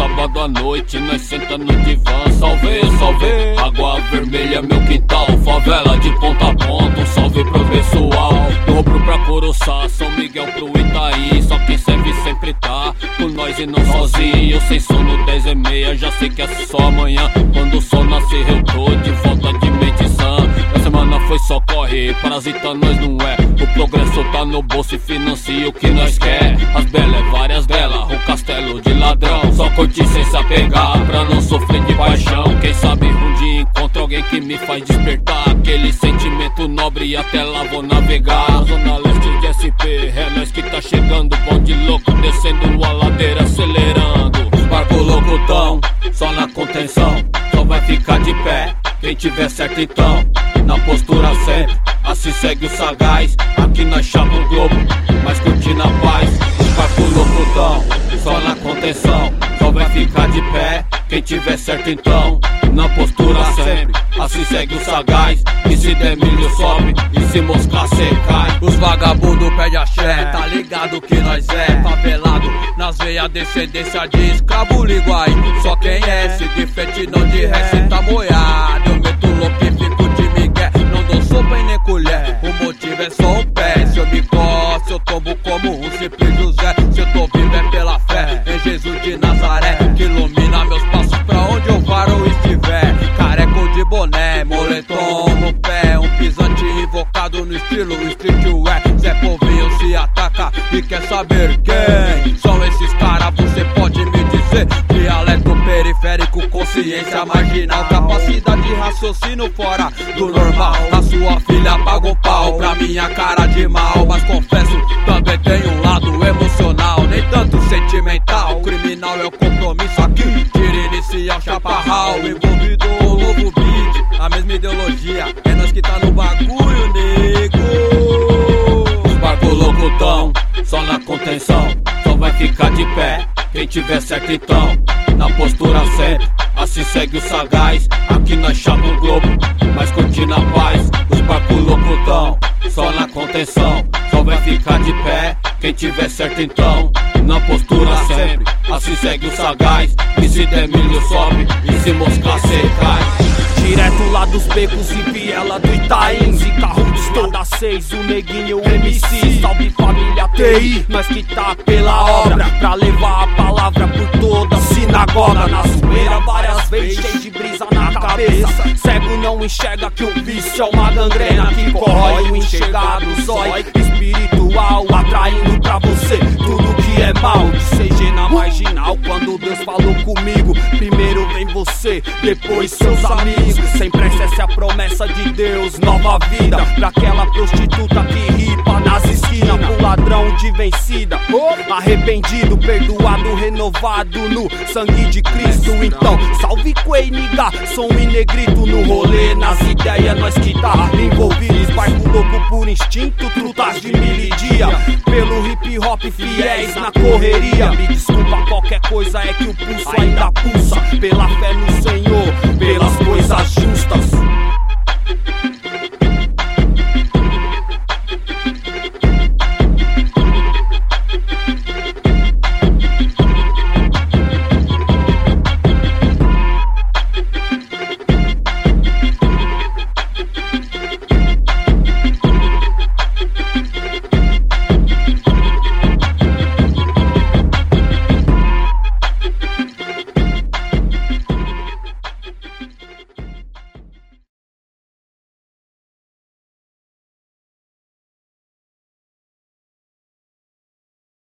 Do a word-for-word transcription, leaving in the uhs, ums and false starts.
sábado à noite nós senta no divã. Salve, salve, água vermelha meu quintal, favela de ponta a ponta, um salve pro pessoal. Dobro pra Coroçá, São Miguel pro Itaí, só quem serve sempre tá por nós e não sozinho. Eu sem sono dez e meia, já sei que é só amanhã. Quando o sol nascer eu tô de volta de mente sã. A semana foi só correr, parasita nós não é. O progresso tá no bolso e financia o que nós quer. As belas é várias delas, o castelo de ladrão. Só curtir sem se apegar, pra não sofrer de paixão. Quem sabe um dia encontro alguém que me faz despertar aquele sentimento nobre e até lá vou navegar. Zona Leste de S P, é nós que tá chegando. Bonde louco, descendo a ladeira, acelerando. Os barcos loucos tão, só na contenção. Só vai ficar de pé, quem tiver certo então. Na postura sempre, assim segue o sagaz. Aqui nós chama o globo, mas curtindo a paz. Os barcos loucos tão, só na contenção. Só vai ficar de pé, quem tiver certo então. Na postura sempre, assim segue o sagaz. E se der milho sobe, e se moscar cê cai. Os vagabundos pede axé, tá ligado que nós é favelado, nas veias descendência de escravo liguai. Só quem é, se de frente não de ré, cê tá moiado. Eu meto louco e fico de migué, não dou sopa e nem colher. O motivo é só um pé, se eu me coço eu tombo como um simples José. Se eu tô vivo é pela fé, em Jesus de Nazaré, que ilumina meus passos pra onde eu varo ou estiver. Careco de boné, moletom no pé, um pisante invocado no estilo streetwear. Zé Povinho se ataca e quer saber quem são esses caras, você pode me dizer? Dialeto periférico, consciência marginal, capacidade de raciocínio fora do normal. A sua filha paga um pau pra minha cara de mal, mas confesso, também tem um lado emocional, nem tanto sentimental. O criminal é o compromisso aqui, tira inicial, chaparral, envolvido com o novo beat, a mesma ideologia, é nós que tá no bagulho, nego. Os barcos loucos tão, só na contenção. Só vai ficar de pé, quem tiver certo então. Na postura sempre, assim segue o sagaz. Aqui nós chama o globo, mas curtindo a paz. Os barcos loucos tão, só na contenção. Só vai ficar de pé, quem tiver certo então. Na postura sempre, assim segue o sagaz. E se der milho sobe, e se moscar cê cai. Direto lá dos becos e viela do Itaim, e carro de estrada seis, o neguinho o M C. Salve família T I, nós que tá pela obra, pra levar a palavra por toda a sinagoga. Na zoeira várias vezes, cheio de brisa na cabeça. Cego não enxerga que o vício é uma gangrena que corrói o enxergado zói espiritual, atraindo pra você tudo que é mal. De C G na marginal, quando Deus falou comigo, primeiro vem você, depois seus amigos. Sem pressa essa é a promessa de Deus, nova vida pra aquela prostituta que ripa nas esquinas, pro ladrão de vencida, arrependido, perdoado, renovado no sangue de Cristo. Então, salve Quei, niga, som e negrito no rolê, nas ideias nós que tá envolvidos. Barco louco por instinto, trutas de mil e dia, pelo hip hop fiéis na correria. Me desculpa qualquer coisa, é que o pulso ainda pulsa, pela fé no Senhor, pelas coisas justas.